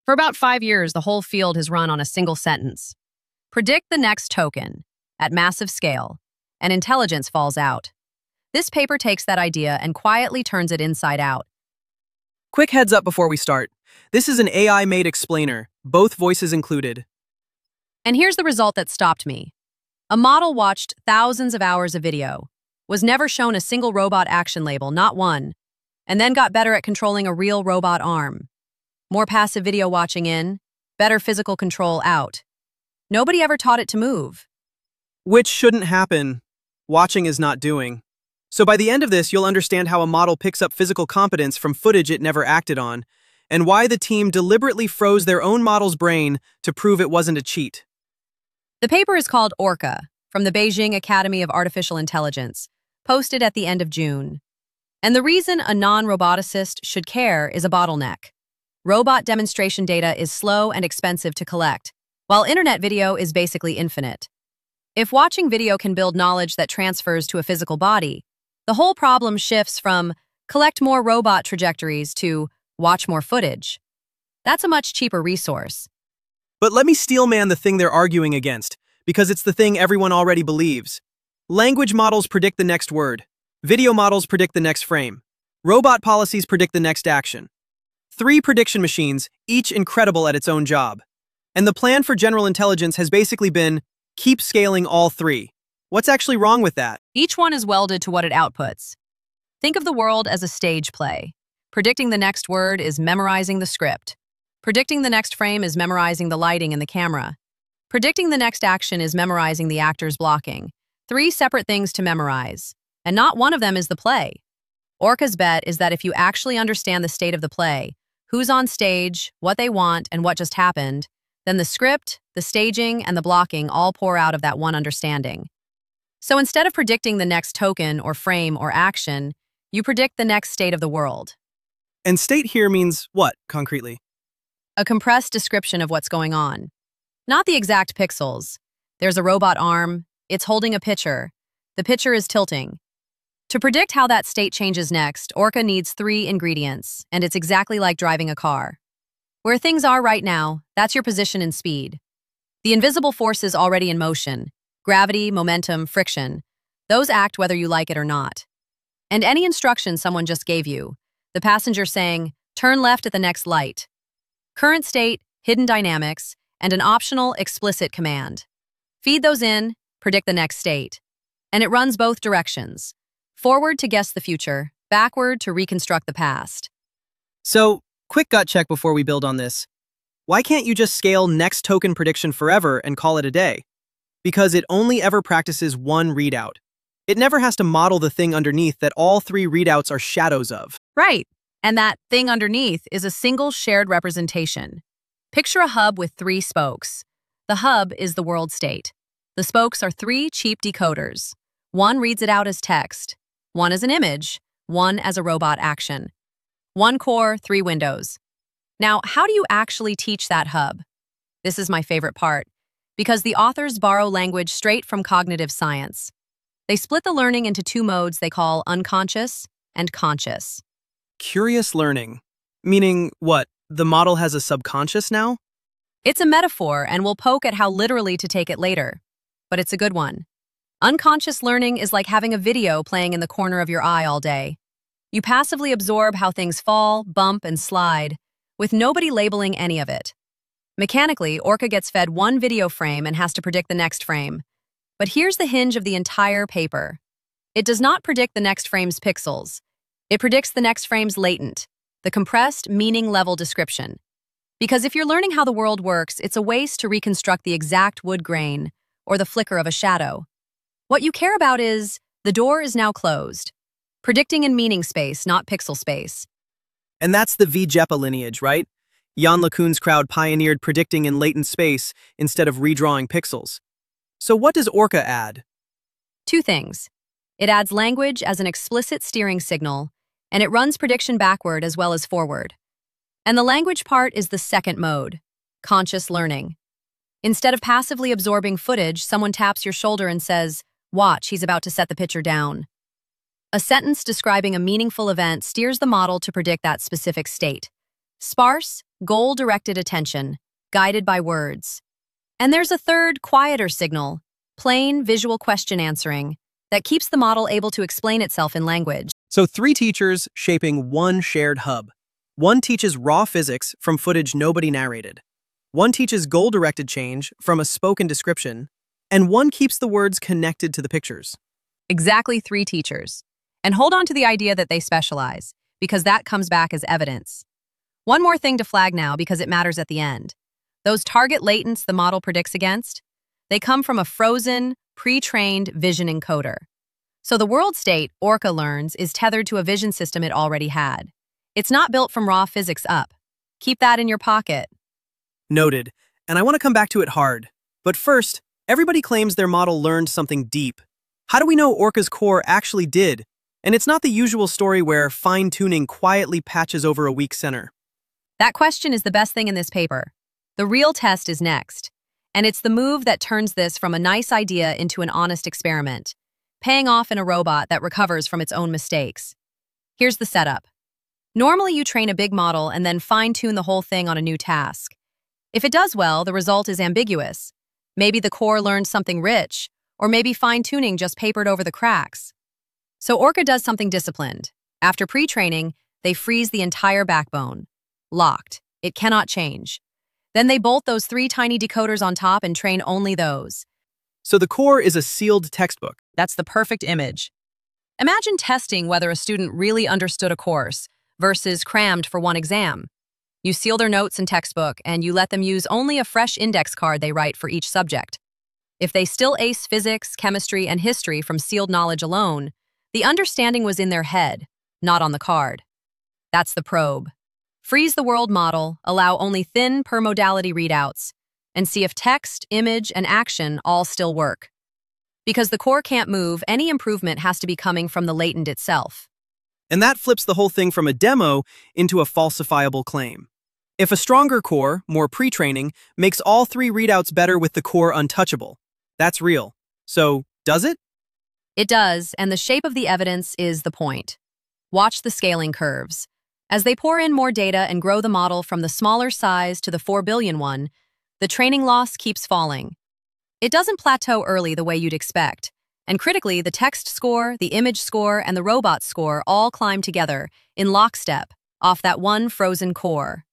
For about 5 years, the whole field has run on a single sentence. Predict the next token at massive scale, and intelligence falls out. This paper takes that idea and quietly turns it inside out. Quick heads up before we start. This is an AI-made explainer, both voices included. And here's the result that stopped me. A model watched thousands of hours of video, was never shown a single robot action label, not one, and then got better at controlling a real robot arm. More passive video watching in, better physical control out. Nobody ever taught it to move. Which shouldn't happen. Watching is not doing. So by the end of this, you'll understand how a model picks up physical competence from footage it never acted on, and why the team deliberately froze their own model's brain to prove it wasn't a cheat. The paper is called Orca, from the Beijing Academy of Artificial Intelligence, posted at the end of June. And the reason a non-roboticist should care is a bottleneck. Robot demonstration data is slow and expensive to collect, while internet video is basically infinite. If watching video can build knowledge that transfers to a physical body, the whole problem shifts from collect more robot trajectories to watch more footage. That's a much cheaper resource. But let me steelman the thing they're arguing against, because it's the thing everyone already believes. Language models predict the next word. Video models predict the next frame. Robot policies predict the next action. 3 prediction machines, each incredible at its own job. And the plan for general intelligence has basically been, keep scaling all 3. What's actually wrong with that? Each one is welded to what it outputs. Think of the world as a stage play. Predicting the next word is memorizing the script. Predicting the next frame is memorizing the lighting and the camera. Predicting the next action is memorizing the actor's blocking. 3 separate things to memorize, and not one of them is the play. Orca's bet is that if you actually understand the state of the play, who's on stage, what they want, and what just happened, then the script, the staging, and the blocking all pour out of that one understanding. So instead of predicting the next token or frame or action, you predict the next state of the world. And state here means what, concretely? A compressed description of what's going on. Not the exact pixels. There's a robot arm, it's holding a pitcher. The pitcher is tilting. To predict how that state changes next, Orca needs 3 ingredients, and it's exactly like driving a car. Where things are right now, that's your position and speed. The invisible forces already in motion, gravity, momentum, friction, those act whether you like it or not. And any instruction someone just gave you, the passenger saying, turn left at the next light. Current state, hidden dynamics, and an optional explicit command. Feed those in, predict the next state. And it runs both directions. Forward to guess the future, backward to reconstruct the past. So, quick gut check before we build on this. Why can't you just scale next token prediction forever and call it a day? Because it only ever practices one readout. It never has to model the thing underneath that all 3 readouts are shadows of. Right. And that thing underneath is a single shared representation. Picture a hub with 3 spokes. The hub is the world state. The spokes are 3 cheap decoders. One reads it out as text, one as an image, one as a robot action. 1 core, 3 windows. Now, how do you actually teach that hub? This is my favorite part, because the authors borrow language straight from cognitive science. They split the learning into 2 modes they call unconscious and conscious. Curious learning. Meaning, what, the model has a subconscious now? It's a metaphor, and we'll poke at how literally to take it later. But it's a good one. Unconscious learning is like having a video playing in the corner of your eye all day. You passively absorb how things fall, bump, and slide, with nobody labeling any of it. Mechanically, Orca gets fed 1 video frame and has to predict the next frame. But here's the hinge of the entire paper. It does not predict the next frame's pixels. It predicts the next frame's latent, the compressed, meaning-level description. Because if you're learning how the world works, it's a waste to reconstruct the exact wood grain or the flicker of a shadow. What you care about is, the door is now closed. Predicting in meaning space, not pixel space. And that's the VJEPA lineage, right? Yann LeCun's crowd pioneered predicting in latent space instead of redrawing pixels. So what does Orca add? 2 things. It adds language as an explicit steering signal, and it runs prediction backward as well as forward. And the language part is the second mode, conscious learning. Instead of passively absorbing footage, someone taps your shoulder and says, watch, he's about to set the pitcher down. A sentence describing a meaningful event steers the model to predict that specific state. Sparse, goal-directed attention, guided by words. And there's a third, quieter signal, plain visual question answering, that keeps the model able to explain itself in language. So 3 teachers shaping one shared hub. One teaches raw physics from footage nobody narrated. One teaches goal-directed change from a spoken description. And one keeps the words connected to the pictures. Exactly 3 teachers. And hold on to the idea that they specialize, because that comes back as evidence. One more thing to flag now because it matters at the end. Those target latents the model predicts against, they come from a frozen, pre-trained vision encoder. So the world state Orca learns is tethered to a vision system it already had. It's not built from raw physics up. Keep that in your pocket. Noted. And I want to come back to it hard. But first, everybody claims their model learned something deep. How do we know Orca's core actually did? And it's not the usual story where fine-tuning quietly patches over a weak center. That question is the best thing in this paper. The real test is next. And it's the move that turns this from a nice idea into an honest experiment, paying off in a robot that recovers from its own mistakes. Here's the setup. Normally you train a big model and then fine-tune the whole thing on a new task. If it does well, the result is ambiguous. Maybe the core learned something rich, or maybe fine-tuning just papered over the cracks. So Orca does something disciplined. After pre-training, they freeze the entire backbone. Locked. It cannot change. Then they bolt those 3 tiny decoders on top and train only those. So the core is a sealed textbook. That's the perfect image. Imagine testing whether a student really understood a course versus crammed for one exam. You seal their notes and textbook, and you let them use only a fresh index card they write for each subject. If they still ace physics, chemistry, and history from sealed knowledge alone, the understanding was in their head, not on the card. That's the probe. Freeze the world model, allow only thin per-modality readouts, and see if text, image, and action all still work. Because the core can't move, any improvement has to be coming from the latent itself. And that flips the whole thing from a demo into a falsifiable claim. If a stronger core, more pre-training, makes all 3 readouts better with the core untouchable, that's real. So, does it? It does, and the shape of the evidence is the point. Watch the scaling curves. As they pour in more data and grow the model from the smaller size to the 4 billion one, the training loss keeps falling. It doesn't plateau early the way you'd expect. And critically, the text score, the image score, and the robot score all climb together, in lockstep, off that one frozen core.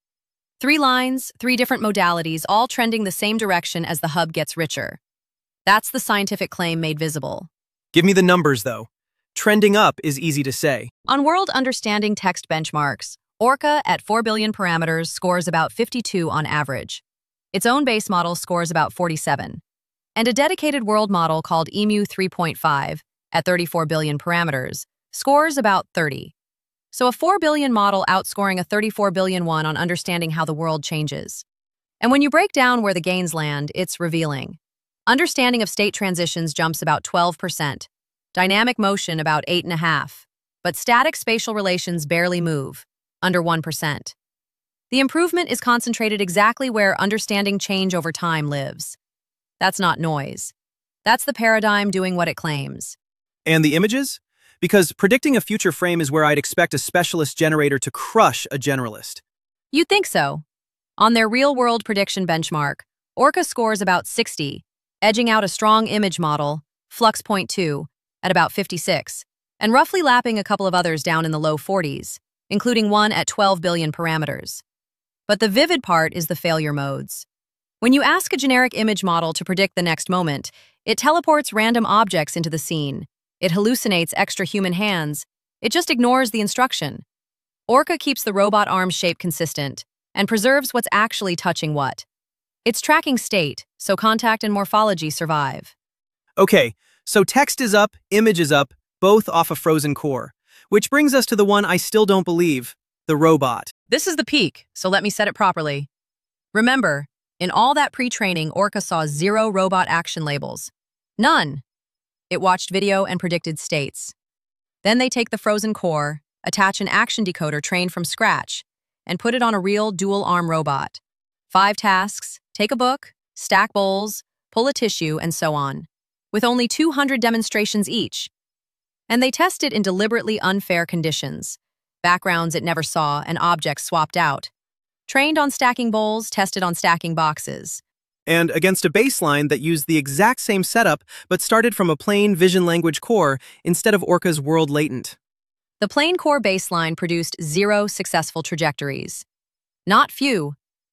3 lines, 3 different modalities, all trending the same direction as the hub gets richer. That's the scientific claim made visible. Give me the numbers, though. Trending up is easy to say. On World Understanding Text benchmarks, Orca at 4 billion parameters scores about 52 on average. Its own base model scores about 47. And a dedicated world model called EMU 3.5, at 34 billion parameters, scores about 30. So a 4 billion model outscoring a 34 billion one on understanding how the world changes. And when you break down where the gains land, it's revealing. Understanding of state transitions jumps about 12%, dynamic motion about 8.5%, but static spatial relations barely move, under 1%. The improvement is concentrated exactly where understanding change over time lives. That's not noise. That's the paradigm doing what it claims. And the images? Because predicting a future frame is where I'd expect a specialist generator to crush a generalist. You'd think so. On their real-world prediction benchmark, Orca scores about 60, edging out a strong image model, Flux.2, at about 56, and roughly lapping a couple of others down in the low 40s, including one at 12 billion parameters. But the vivid part is the failure modes. When you ask a generic image model to predict the next moment, it teleports random objects into the scene. It hallucinates extra human hands. It just ignores the instruction. Orca keeps the robot arm shape consistent and preserves what's actually touching what. It's tracking state, so contact and morphology survive. Okay, so text is up, image is up, both off a frozen core. Which brings us to the one I still don't believe, the robot. This is the peak, so let me set it properly. Remember, in all that pre-training, Orca saw 0 robot action labels. None. It watched video and predicted states. Then they take the frozen core, attach an action decoder trained from scratch, and put it on a real dual-arm robot. 5 tasks, take a book, stack bowls, pull a tissue, and so on, with only 200 demonstrations each. And they test it in deliberately unfair conditions, backgrounds it never saw and objects swapped out. Trained on stacking bowls, tested on stacking boxes. And against a baseline that used the exact same setup but started from a plain vision language core instead of Orca's world latent. The plain core baseline produced 0 successful trajectories. Not few,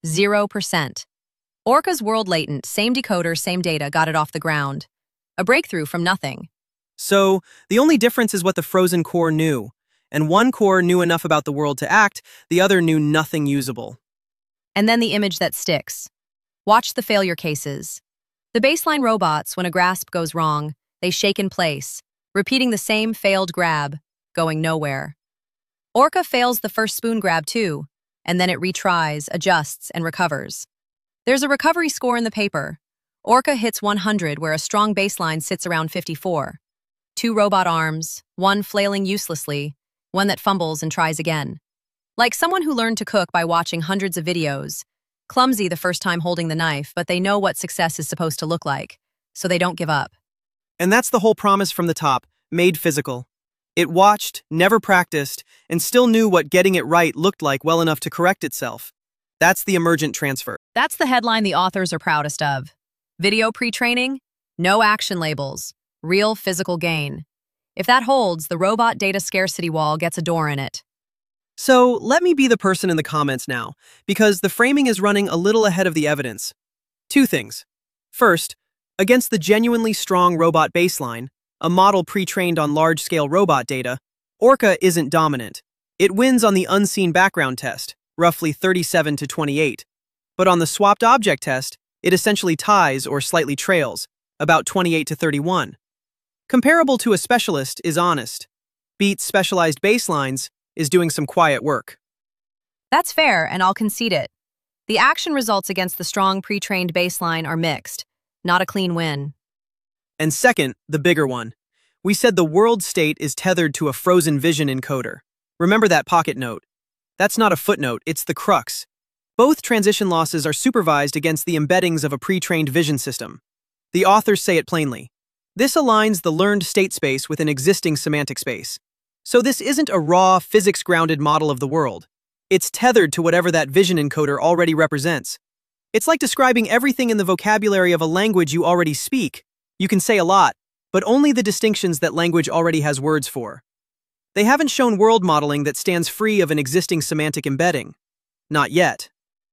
0%. Orca's world latent, same decoder, same data, got it off the ground. A breakthrough from nothing. So, the only difference is what the frozen core knew. And one core knew enough about the world to act, the other knew nothing usable. And then the image that sticks. Watch the failure cases. The baseline robots, when a grasp goes wrong, they shake in place, repeating the same failed grab, going nowhere. Orca fails the first spoon grab too, and then it retries, adjusts, and recovers. There's a recovery score in the paper. Orca hits 100 where a strong baseline sits around 54. 2 robot arms, one flailing uselessly, one that fumbles and tries again. Like someone who learned to cook by watching hundreds of videos, clumsy the first time holding the knife, but they know what success is supposed to look like, so they don't give up. And that's the whole promise from the top, made physical. It watched, never practiced, and still knew what getting it right looked like well enough to correct itself. That's the emergent transfer. That's the headline the authors are proudest of. Video pre-training, no action labels, real physical gain. If that holds, the robot data scarcity wall gets a door in it. So, let me be the person in the comments now, because the framing is running a little ahead of the evidence. 2 things. First, against the genuinely strong robot baseline, a model pre-trained on large-scale robot data, Orca isn't dominant. It wins on the unseen background test, roughly 37 to 28. But on the swapped object test, it essentially ties or slightly trails, about 28 to 31. Comparable to a specialist is honest. Beats specialized baselines is doing some quiet work. That's fair, and I'll concede it. The action results against the strong pre-trained baseline are mixed, not a clean win. And second, the bigger one. We said the world state is tethered to a frozen vision encoder. Remember that pocket note. That's not a footnote, it's the crux. Both transition losses are supervised against the embeddings of a pre-trained vision system. The authors say it plainly. This aligns the learned state space with an existing semantic space. So this isn't a raw, physics-grounded model of the world. It's tethered to whatever that vision encoder already represents. It's like describing everything in the vocabulary of a language you already speak. You can say a lot, but only the distinctions that language already has words for. They haven't shown world modeling that stands free of an existing semantic embedding. Not yet.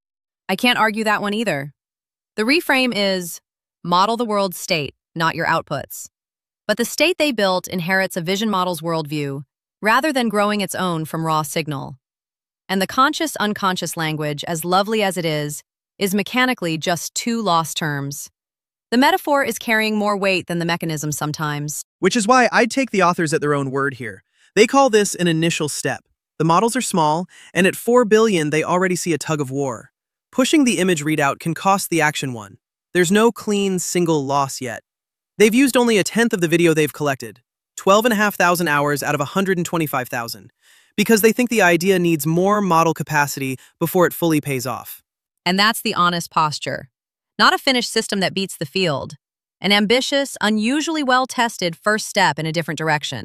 I can't argue that one either. The reframe is, model the world state, not your outputs. But the state they built inherits a vision model's worldview, rather than growing its own from raw signal. And the conscious-unconscious language, as lovely as it is mechanically just 2 lost terms. The metaphor is carrying more weight than the mechanism sometimes. Which is why I'd take the authors at their own word here. They call this an initial step. The models are small, and at 4 billion they already see a tug of war. Pushing the image readout can cost the action one. There's no clean, single loss yet. They've used only a tenth of the video they've collected, 12,500 hours out of 125,000, because they think the idea needs more model capacity before it fully pays off. And that's the honest posture. Not a finished system that beats the field. An ambitious, unusually well-tested first step in a different direction.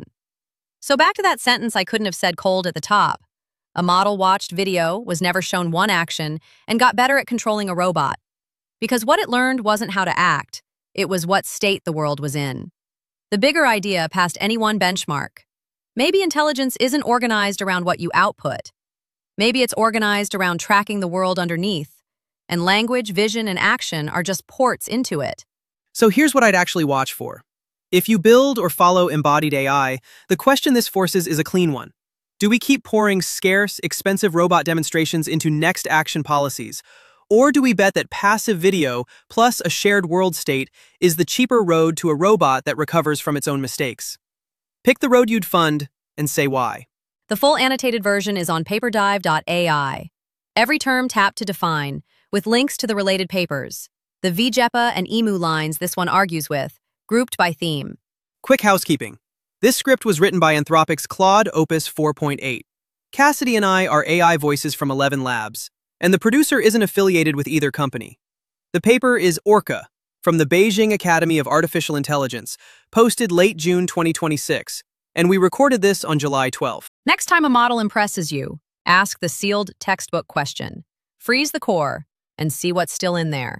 So back to that sentence I couldn't have said cold at the top. A model watched video, was never shown one action, and got better at controlling a robot. Because what it learned wasn't how to act, it was what state the world was in. The bigger idea passed any one benchmark. Maybe intelligence isn't organized around what you output. Maybe it's organized around tracking the world underneath, and language, vision, and action are just ports into it. So here's what I'd actually watch for. If you build or follow embodied AI, the question this forces is a clean one. Do we keep pouring scarce, expensive robot demonstrations into next action policies? Or do we bet that passive video plus a shared world state is the cheaper road to a robot that recovers from its own mistakes? Pick the road you'd fund and say why. The full annotated version is on paperdive.ai. Every term tapped to define, with links to the related papers. The VJEPA and EMU lines this one argues with, grouped by theme. Quick housekeeping. This script was written by Anthropic's Claude Opus 4.8. Cassidy and I are AI voices from 11 Labs, and the producer isn't affiliated with either company. The paper is Orca, from the Beijing Academy of Artificial Intelligence, posted late June 2026, and we recorded this on July 12. Next time a model impresses you, ask the sealed textbook question. Freeze the core and see what's still in there.